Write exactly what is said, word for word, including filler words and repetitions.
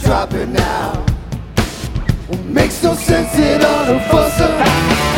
drop it now. Well, makes no sense at all to fuss around.